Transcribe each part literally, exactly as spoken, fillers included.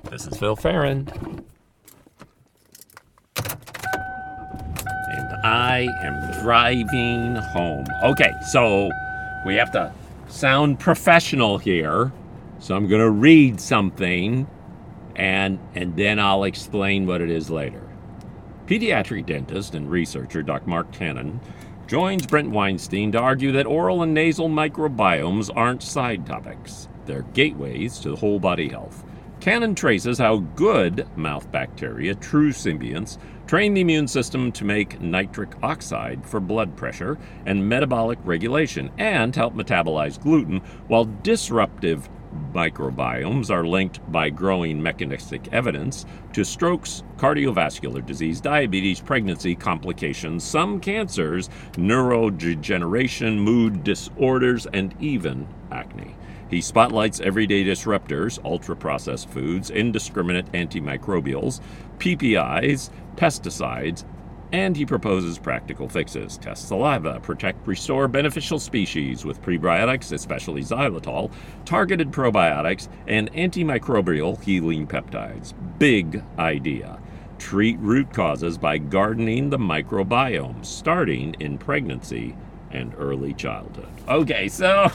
This is Phil Farron. And I am driving home. Okay, so we have to sound professional here. So I'm going to read something, and and then I'll explain what it is later. Pediatric dentist and researcher Doctor Mark Tannen joins Brent Weinstein to argue that oral and nasal microbiomes aren't side topics. They're gateways to whole body health. Tannen traces how good mouth bacteria, true symbionts, train the immune system to make nitric oxide for blood pressure and metabolic regulation and help metabolize gluten, while disruptive microbiomes are linked by growing mechanistic evidence to strokes, cardiovascular disease, diabetes, pregnancy complications, some cancers, neurodegeneration, mood disorders, and even acne. He spotlights everyday disruptors, ultra-processed foods, indiscriminate antimicrobials, P P Is, pesticides, and he proposes practical fixes. Test saliva, protect, restore beneficial species with prebiotics, especially xylitol, targeted probiotics, and antimicrobial healing peptides. Big idea. Treat root causes by gardening the microbiome, starting in pregnancy and early childhood. Okay, so...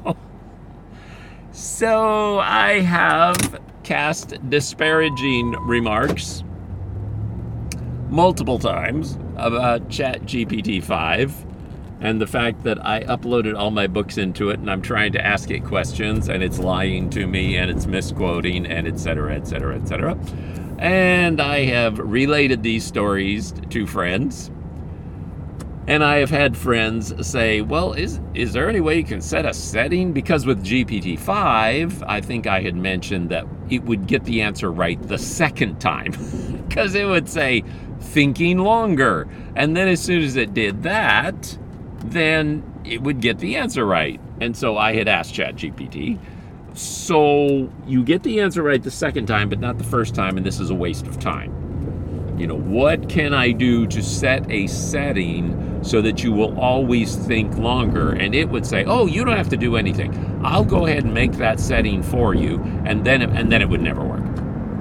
So I have cast disparaging remarks multiple times about ChatGPT five and the fact that I uploaded all my books into it and I'm trying to ask it questions and it's lying to me and it's misquoting and et cetera, et cetera, et cetera. And I have related these stories to friends. And I have had friends say, well, is is there any way you can set a setting? Because with G P T five, I think I had mentioned that it would get the answer right the second time. Because it would say, thinking longer. And then as soon as it did that, then it would get the answer right. And so I had asked ChatGPT, so you get the answer right the second time, but not the first time, and this is a waste of time. You know, what can I do to set a setting so that you will always think longer? And it would say, oh, you don't have to do anything. I'll go ahead and make that setting for you. And then, and then it would never work.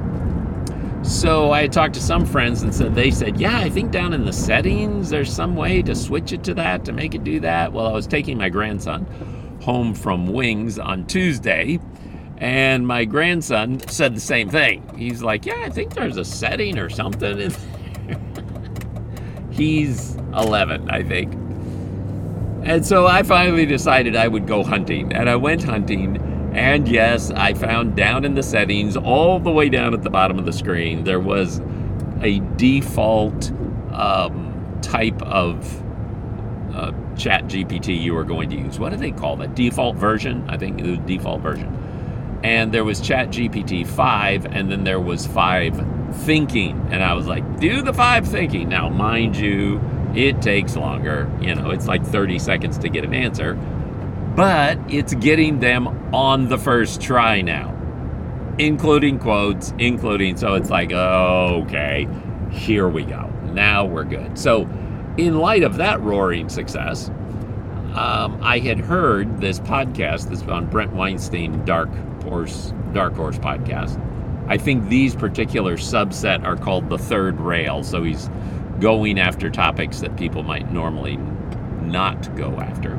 So I talked to some friends and said, they said, yeah, I think down in the settings, there's some way to switch it to that, to make it do that. Well, I was taking my grandson home from Wings on Tuesday, and my grandson said the same thing. He's like, yeah, I think there's a setting or something in there. He's eleven, I think. And so I finally decided I would go hunting. And I went hunting. And yes, I found down in the settings, all the way down at the bottom of the screen, there was a default um, type of uh, ChatGPT you were going to use. What do they call that? Default version? I think it was default version. And there was ChatGPT five, and then there was five thinking. And I was like, do the five thinking. Now, mind you, it takes longer. You know, it's like thirty seconds to get an answer. But it's getting them on the first try now, including quotes, including, so it's like, oh, okay, here we go. Now we're good. So in light of that roaring success, um, I had heard this podcast that's on Brent Weinstein Dark Horse, Dark Horse podcast. I think these particular subset are called the third rail. So he's going after topics that people might normally not go after.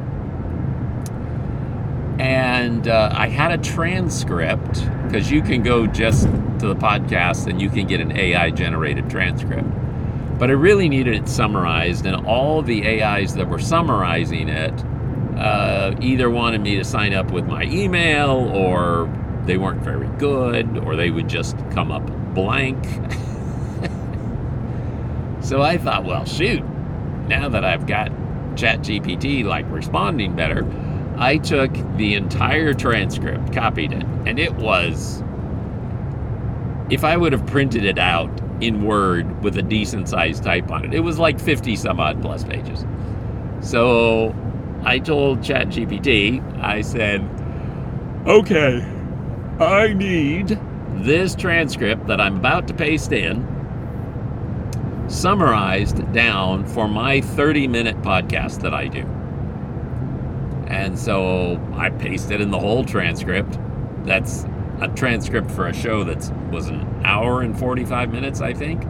And uh, I had a transcript, because you can go just to the podcast and you can get an A I-generated transcript. But I really needed it summarized, and all the A Is that were summarizing it uh, either wanted me to sign up with my email, or they weren't very good, or they would just come up blank. So I thought, well, shoot, now that I've got ChatGPT like responding better, I took the entire transcript, copied it, and it was, if I would have printed it out in Word with a decent sized type on it, it was like fifty some odd plus pages. So I told ChatGPT, I said, okay, I need this transcript that I'm about to paste in, summarized down for my thirty minute podcast that I do. And so I pasted in the whole transcript. That's a transcript for a show that's was an hour and forty-five minutes, I think.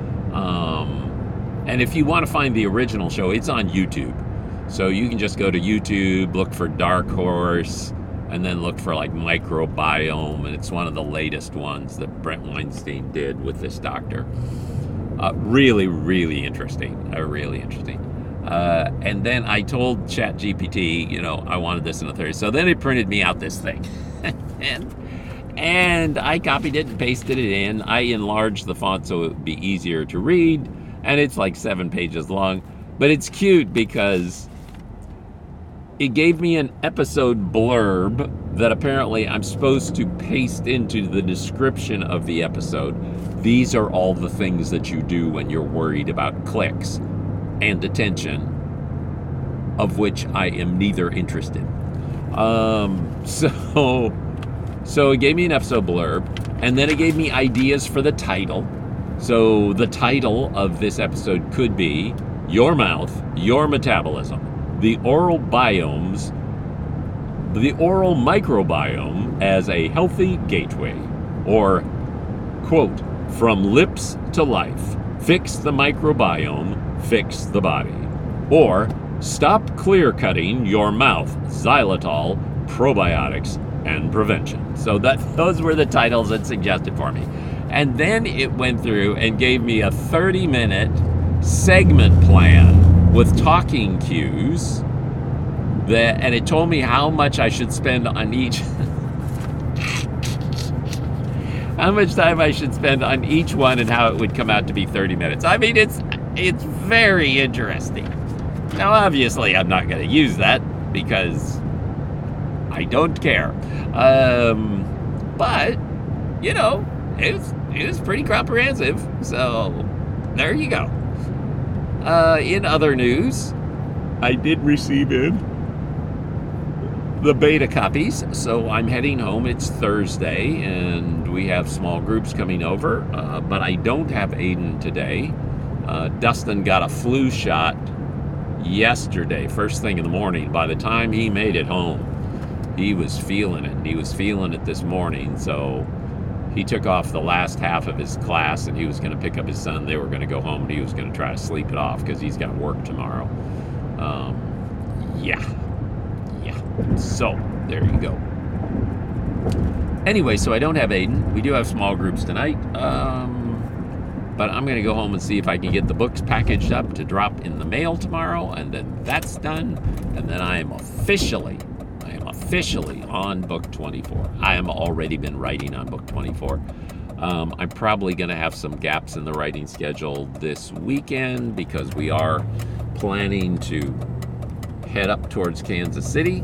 Um, and if you want to find the original show, it's on YouTube. So you can just go to YouTube, look for Dark Horse, and then look for like Microbiome, and it's one of the latest ones that Brent Weinstein did with this doctor. Uh, really, really interesting. Uh, really interesting. Uh, and then I told ChatGPT, you know, I wanted this in a thirty. So then it printed me out this thing. and, and I copied it and pasted it in. I enlarged the font so it would be easier to read. And it's like seven pages long. But it's cute because it gave me an episode blurb that apparently I'm supposed to paste into the description of the episode. These are all the things that you do when you're worried about clicks and attention, of which I am neither interested. Um, so, so it gave me an episode blurb, and then it gave me ideas for the title. So the title of this episode could be Your Mouth, Your Metabolism. The oral biomes, the oral microbiome as a healthy gateway, or, quote, from lips to life, fix the microbiome, fix the body, or stop clear cutting your mouth, xylitol, probiotics, and prevention. So that those were the titles it suggested for me. And then it went through and gave me a thirty minute segment plan with talking cues, that, and it told me how much I should spend on each, how much time I should spend on each one, and how it would come out to be thirty minutes. I mean, it's it's very interesting. Now, obviously, I'm not going to use that because I don't care. Um, but you know, it was it was pretty comprehensive. So there you go. Uh, in other news, I did receive in the beta copies, so I'm heading home. It's Thursday, and we have small groups coming over, uh, but I don't have Aiden today. Uh, Dustin got a flu shot yesterday, first thing in the morning. By the time he made it home, he was feeling it. He was feeling it this morning, so he took off the last half of his class, and he was going to pick up his son. They were going to go home, and he was going to try to sleep it off because he's got work tomorrow. Um, yeah. Yeah. So, there you go. Anyway, so I don't have Aiden. We do have small groups tonight. Um, but I'm going to go home and see if I can get the books packaged up to drop in the mail tomorrow, and then that's done. And then I am officially... officially on book twenty-four. I am already been writing on book twenty-four. Um, I'm probably going to have some gaps in the writing schedule this weekend because we are planning to head up towards Kansas City.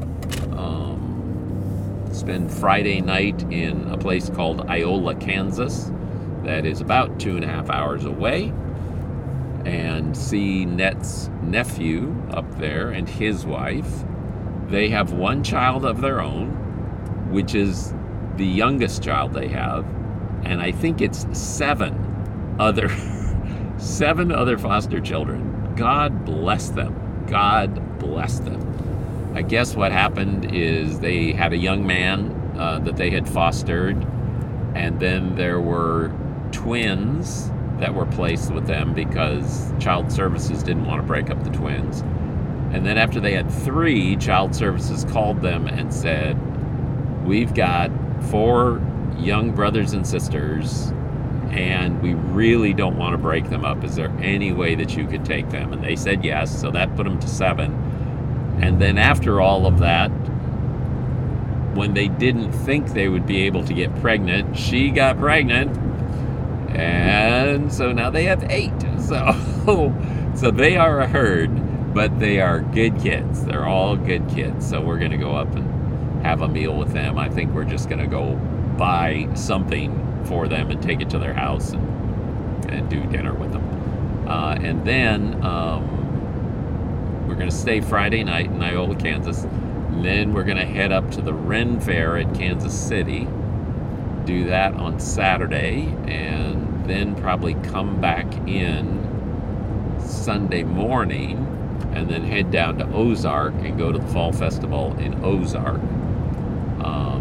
Um, spend Friday night in a place called Iola, Kansas. That is about two and a half hours away. And see Net's nephew up there and his wife. They have one child of their own, which is the youngest child they have, and I think it's seven other seven other foster children. God bless them. God bless them. I guess what happened is they had a young man uh, that they had fostered, and then there were twins that were placed with them because Child Services didn't want to break up the twins. And then after they had three, Child Services called them and said, we've got four young brothers and sisters, and we really don't want to break them up. Is there any way that you could take them? And they said yes, so that put them to seven. And then after all of that, when they didn't think they would be able to get pregnant, she got pregnant. And so now they have eight. So, so they are a herd. But they are good kids. They're all good kids. So we're going to go up and have a meal with them. I think we're just going to go buy something for them and take it to their house and, and do dinner with them. Uh, and then um, we're going to stay Friday night in Iola, Kansas. And then we're going to head up to the Ren Fair at Kansas City. Do that on Saturday. And then probably come back in Sunday morning. And then head down to Ozark and go to the Fall Festival in Ozark. Um,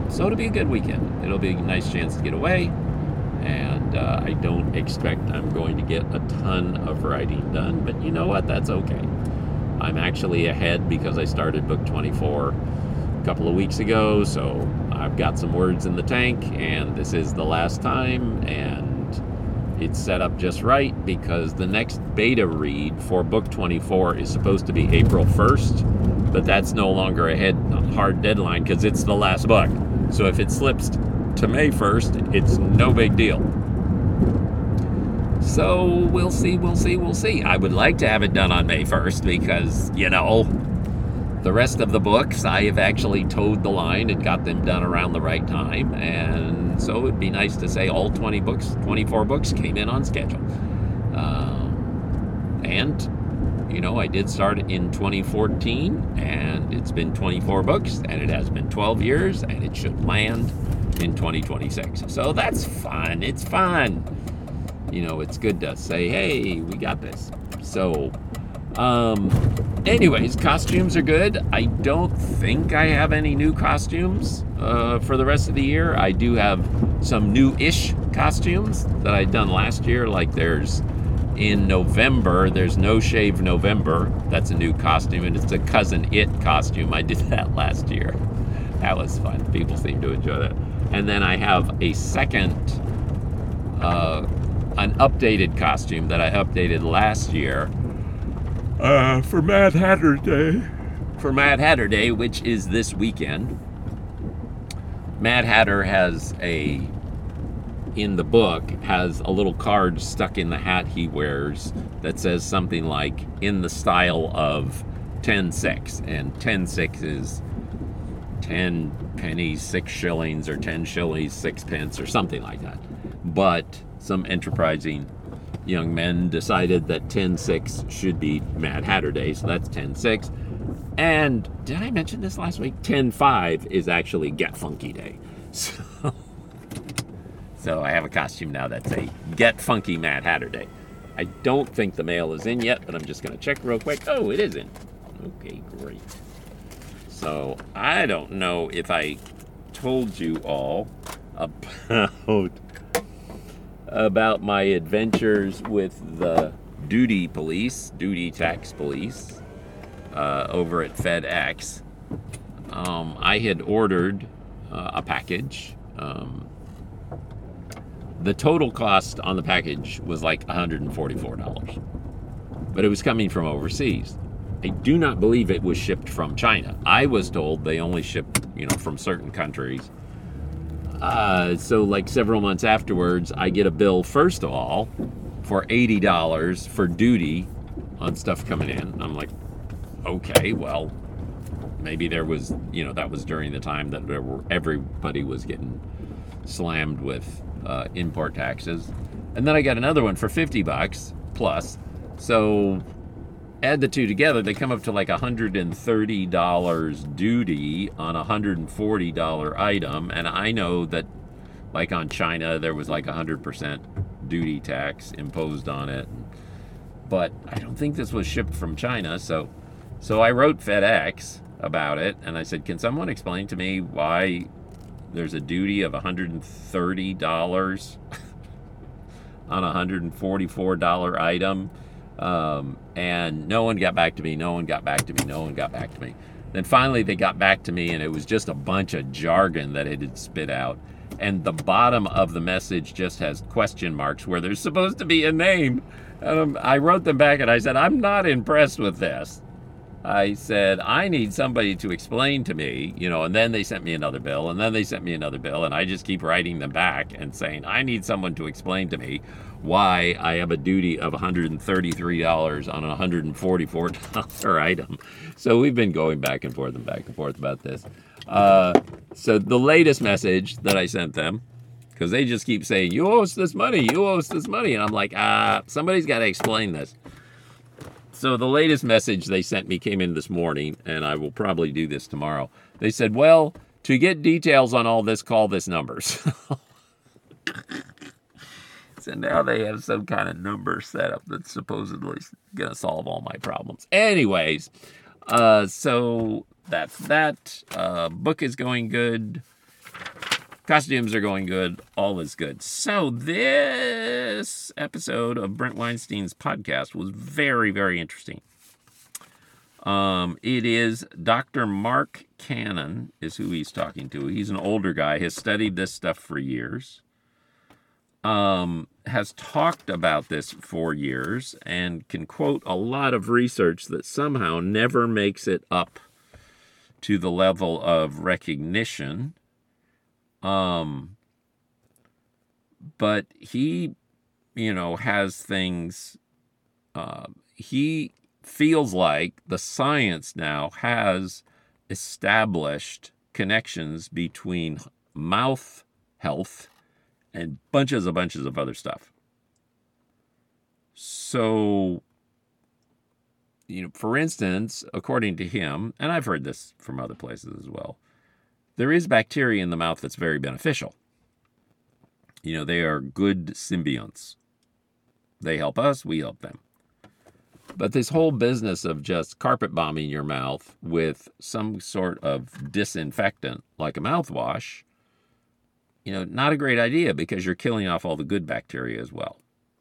so it'll be a good weekend. It'll be a nice chance to get away. And uh, I don't expect I'm going to get a ton of writing done. But you know what? That's okay. I'm actually ahead because I started book twenty-four a couple of weeks ago. So I've got some words in the tank. And this is the last time. And it's set up just right because the next beta read for book twenty-four is supposed to be April first. But that's no longer a head, hard deadline because it's the last book. So if it slips to May first, it's no big deal. So we'll see, we'll see, we'll see. I would like to have it done on May first because, you know, the rest of the books, I have actually towed the line and got them done around the right time. And so it'd be nice to say all twenty books, twenty-four books came in on schedule. Um, and... You know, I did start in twenty fourteen, and it's been twenty-four books, and it has been twelve years, and it should land in twenty twenty-six. So that's fun. It's fun. You know, it's good to say, hey, we got this. So, um, anyways, costumes are good. I don't think I have any new costumes uh, for the rest of the year. I do have some new-ish costumes that I'd done last year, like there's... In November, there's No Shave November. That's a new costume, and it's a Cousin It costume. I did that last year. That was fun. People seem to enjoy that. And then I have a second, uh, an updated costume that I updated last year uh, for Mad Hatter Day. For Mad Hatter Day, which is this weekend. Mad Hatter has a... in the book, has a little card stuck in the hat he wears that says something like, in the style of ten six. And ten six is ten pennies, six shillings, or ten shillings, six pence, or something like that. But some enterprising young men decided that ten six should be Mad Hatter Day, so that's ten six. And did I mention this last week? ten five is actually Get Funky Day. So... So I have a costume now that's a Get Funky Mad Hatter Day. I don't think the mail is in yet, but I'm just going to check real quick. Oh, it is in. Okay, great. So I don't know if I told you all about, about my adventures with the duty police, duty tax police, uh, over at FedEx. Um, I had ordered uh, a package. Um, The total cost on the package was like one hundred forty-four dollars. But it was coming from overseas. I do not believe it was shipped from China. I was told they only ship, you know, from certain countries. Uh, so like several months afterwards, I get a bill, first of all, for eighty dollars for duty on stuff coming in. I'm like, okay, well, maybe there was, you know, that was during the time that there were, everybody was getting slammed with Uh, import taxes. And then I got another one for fifty bucks plus. So add the two together, they come up to like one hundred thirty dollars duty on a one hundred forty dollars item. And I know that like on China, there was like one hundred percent duty tax imposed on it. But I don't think this was shipped from China. So, so I wrote FedEx about it and I said, can someone explain to me why there's a duty of one hundred thirty dollars on a one hundred forty-four dollars item? Um, and no one got back to me, no one got back to me, no one got back to me. Then finally they got back to me and it was just a bunch of jargon that it had spit out. And the bottom of the message just has question marks where there's supposed to be a name. And um, I wrote them back and I said, I'm not impressed with this. I said, I need somebody to explain to me, you know, and then they sent me another bill, and then they sent me another bill, and I just keep writing them back and saying, I need someone to explain to me why I have a duty of one hundred thirty-three dollars on a one hundred forty-four dollars item. So we've been going back and forth and back and forth about this. Uh, so the latest message that I sent them, because they just keep saying, you owe us this money, you owe us this money. And I'm like, ah, somebody's got to explain this. So the latest message they sent me came in this morning, and I will probably do this tomorrow. They said, well, to get details on all this, call this number. So now they have some kind of number set up that's supposedly going to solve all my problems. Anyways, uh, so that's that. Uh, book is going good. Costumes are going good. All is good. So this episode of Brent Weinstein's podcast was very, very interesting. Um, it is Doctor Mark Cannon is who he's talking to. He's an older guy, has studied this stuff for years, um, has talked about this for years, and can quote a lot of research that somehow never makes it up to the level of recognition. Um, but he, you know, has things, uh, he feels like the science now has established connections between mouth health and bunches and bunches of other stuff. So, you know, for instance, according to him, and I've heard this from other places as well, there is bacteria in the mouth that's very beneficial. You know, they are good symbionts. They help us, we help them. But this whole business of just carpet bombing your mouth with some sort of disinfectant, like a mouthwash, you know, not a great idea because you're killing off all the good bacteria as well.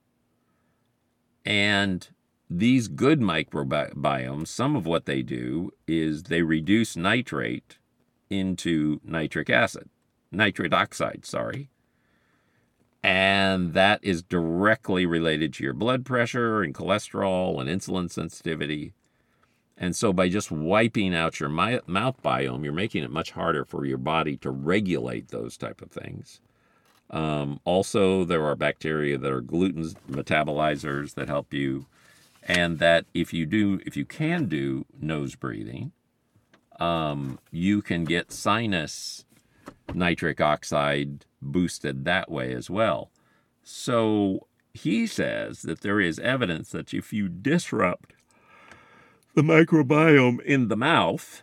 And these good microbiomes, some of what they do is they reduce nitrate into nitric acid, nitric oxide, sorry. And that is directly related to your blood pressure and cholesterol and insulin sensitivity. And so by just wiping out your mouth biome, you're making it much harder for your body to regulate those type of things. Um, also, there are bacteria that are gluten metabolizers that help you. And that if you do, if you can do nose breathing, um, you can get sinus nitric oxide boosted that way as well. So he says that there is evidence that if you disrupt the microbiome in the mouth,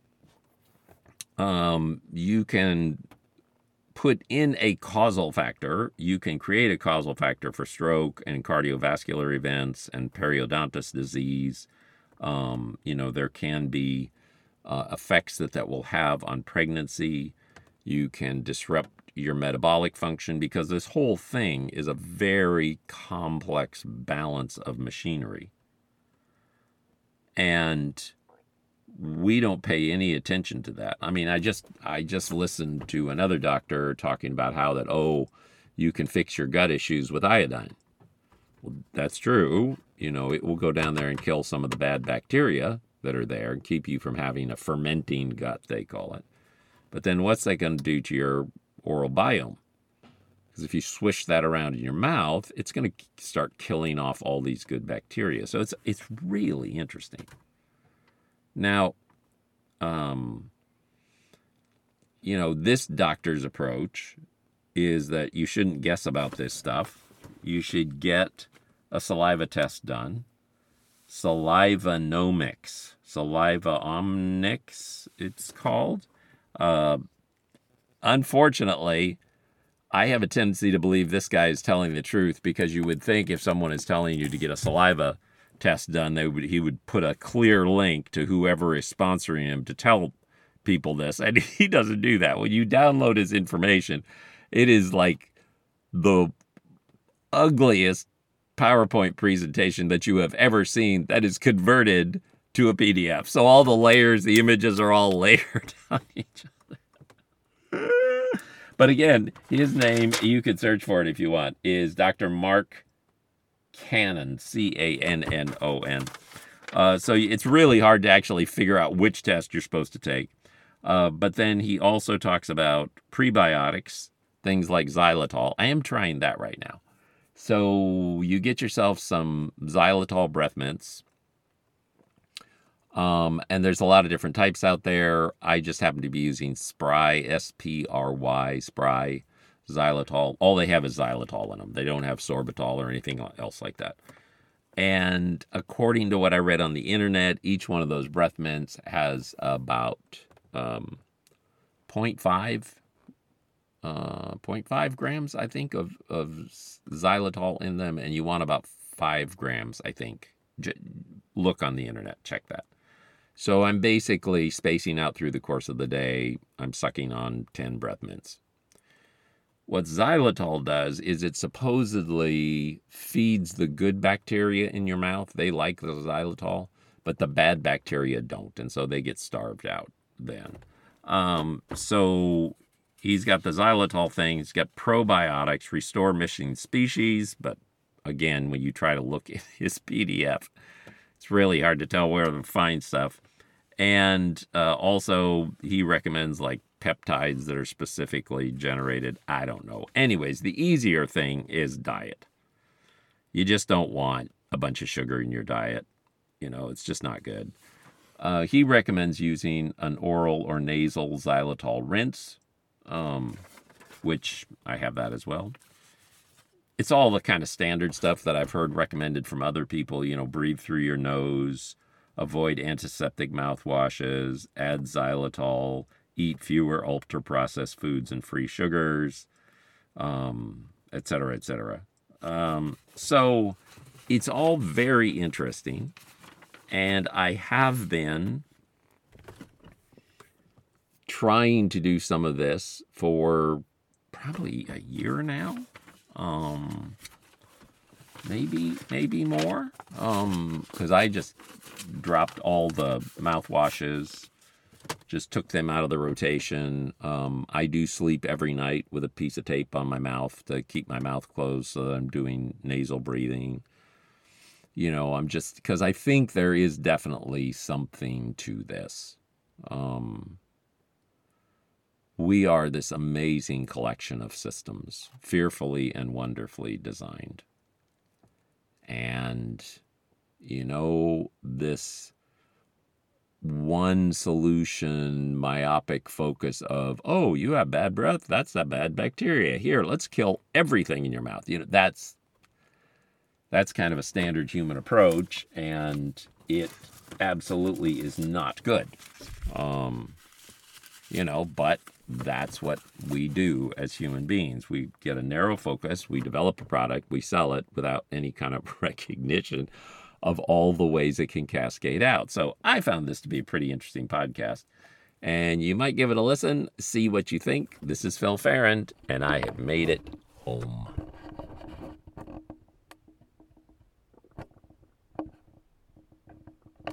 um, you can put in a causal factor. You can create a causal factor for stroke and cardiovascular events and periodontist disease. Um, you know, there can be uh, effects that that will have on pregnancy. You can disrupt your metabolic function because this whole thing is a very complex balance of machinery. And we don't pay any attention to that. I mean, I just I just listened to another doctor talking about how that, oh, you can fix your gut issues with iodine. Well, that's true. You know, it will go down there and kill some of the bad bacteria that are there and keep you from having a fermenting gut, they call it. But then what's that going to do to your oral biome? Because if you swish that around in your mouth, it's going to start killing off all these good bacteria. So it's it's really interesting. Now, um, you know, this doctor's approach is that you shouldn't guess about this stuff. You should get a saliva test done. Salivanomics. Salivaomics, it's called. Uh, unfortunately, I have a tendency to believe this guy is telling the truth because you would think if someone is telling you to get a saliva test done, they would he would put a clear link to whoever is sponsoring him to tell people this. And he doesn't do that. When you download his information, it is like the ugliest PowerPoint presentation that you have ever seen that is converted to a P D F. So all the layers, the images are all layered on each other. But again, his name, you could search for it if you want, is Doctor Mark Cannon, C A N N O N. Uh, so it's really hard to actually figure out which test you're supposed to take. Uh, but then he also talks about prebiotics, things like xylitol. I am trying that right now. So you get yourself some xylitol breath mints. Um, and there's a lot of different types out there. I just happen to be using Spry, S P R Y, Spry, xylitol. All they have is xylitol in them. They don't have sorbitol or anything else like that. And according to what I read on the internet, each one of those breath mints has about um, zero point five, uh, zero point five grams, I think, of, of xylitol in them. And you want about five grams, I think. J- look on the internet. Check that. So I'm basically spacing out through the course of the day. I'm sucking on ten breath mints. What xylitol does is it supposedly feeds the good bacteria in your mouth. They like the xylitol, but the bad bacteria don't, and so they get starved out then. Um, so he's got the xylitol thing. He's got probiotics, restore missing species, but again, when you try to look at his P D F, it's really hard to tell where to find stuff. And uh, also, he recommends like peptides that are specifically generated. I don't know. Anyways, the easier thing is diet. You just don't want a bunch of sugar in your diet. You know, it's just not good. Uh, he recommends using an oral or nasal xylitol rinse, um, which I have that as well. It's all the kind of standard stuff that I've heard recommended from other people. You know, breathe through your nose, avoid antiseptic mouthwashes, add xylitol, eat fewer ultra-processed foods and free sugars, um, et cetera, et cetera. Um, so it's all very interesting. And I have been trying to do some of this for probably a year now. Um, maybe, maybe more. Um, because I just dropped all the mouthwashes, just took them out of the rotation. Um, I do sleep every night with a piece of tape on my mouth to keep my mouth closed so that I'm doing nasal breathing. You know, I'm just, because I think there is definitely something to this. Um, we are this amazing collection of systems, fearfully and wonderfully designed. And, you know, this one solution, myopic focus of, oh, you have bad breath, that's that bad bacteria. Here, let's kill everything in your mouth. You know, that's that's kind of a standard human approach, and it absolutely is not good. Um, you know, but that's what we do as human beings. We get a narrow focus, we develop a product, we sell it without any kind of recognition of all the ways it can cascade out. So I found this to be a pretty interesting podcast, and you might give it a listen, see what you think. This is Phil Ferrand, and I have made it home.